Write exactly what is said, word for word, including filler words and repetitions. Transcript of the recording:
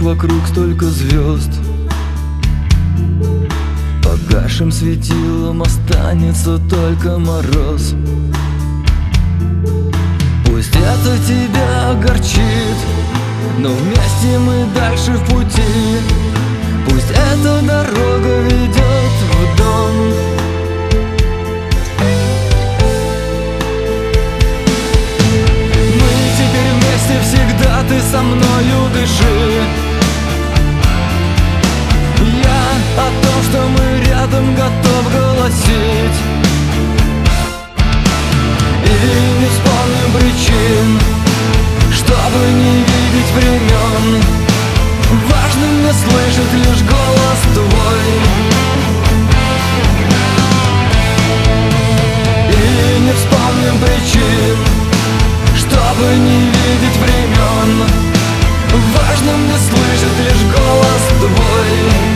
вокруг столько звезд. Погасшим светилом останется только мороз. Пусть это тебя огорчит, но вместе мы дальше в пути. Пусть эта дорога ведет в дом. Мы теперь вместе всегда, ты со мною дыши. Я о том, что мы рядом, готов голосить. И не вспомним причин, чтобы не видеть времен. Важно мне слышать лишь голос твой. И не вспомним причин, чтобы не видеть времен. Важно мне слышать лишь голос твой.